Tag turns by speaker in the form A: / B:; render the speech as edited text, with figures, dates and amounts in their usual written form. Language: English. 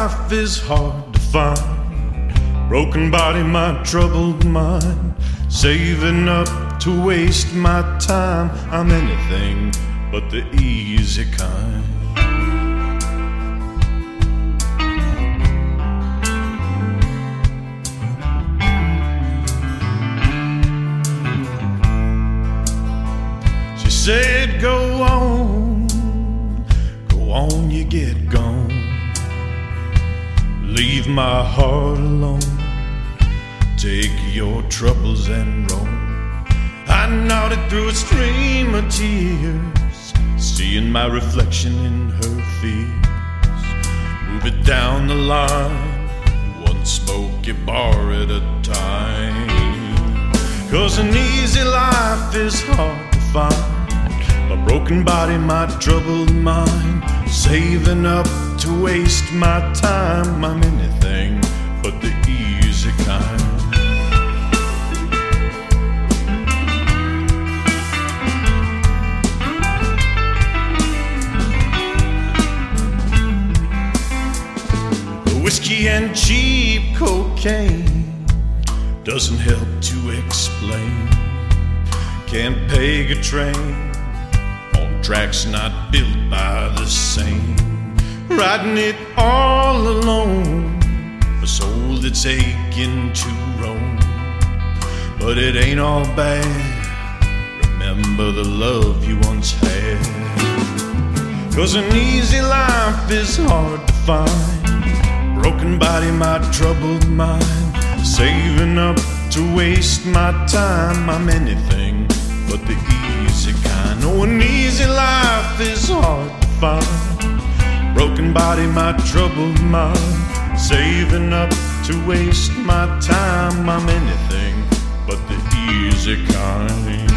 A: life is hard to find. Broken body, my troubled mind. Saving up to waste my time. I'm anything but the easy kind. She said, go on, you get gone. Leave my heart alone. Take your troubles and roll. I nodded through a stream of tears, seeing my reflection in her fears. Move it down the line, one smoky bar at a time. 'Cause an easy life is hard to find. My broken body, my troubled mind. Saving up to waste my time. I'm anything but the easy kind. Whiskey and cheap cocaine doesn't help to explain. Can't peg a train on tracks not built by the same. Riding it all alone, a soul that's aching to roam. But it ain't all bad, remember the love you once had. 'Cause an easy life is hard to find. Broken body, my troubled mind. Saving up to waste my time. I'm anything but the easy kind. Oh, an easy life is hard to find. Broken body, my troubled mind. Saving up to waste my time. I'm anything but the easy kind.